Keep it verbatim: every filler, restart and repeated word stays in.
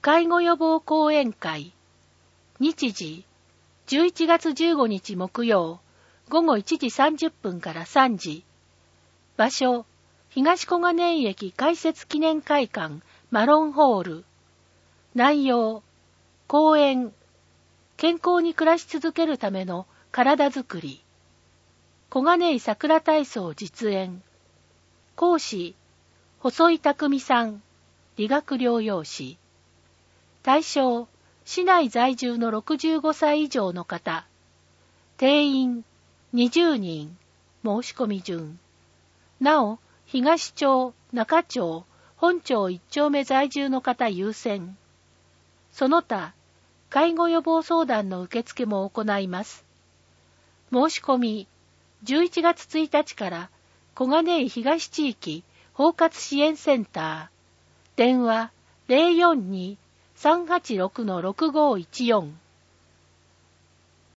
介護予防講演会。日時、じゅういちがつじゅうごにち木曜、ごごいちじさんじゅっぷんからさんじ。場所、東小金井駅開設記念会館マロンホール。内容、講演、健康に暮らし続けるための体づくり。小金井桜体操実演。講師、細井匠さん、理学療養士。対象、市内在住のろくじゅうごさい以上の方。定員、にじゅうにん。申し込み順。なお、東町、中町、本町一丁目在住の方優先。その他、介護予防相談の受付も行います。申し込み、じゅういちがつついたちから小金井東地域包括支援センター。電話 ゼロよんに さんはちろく ろくごいちよん。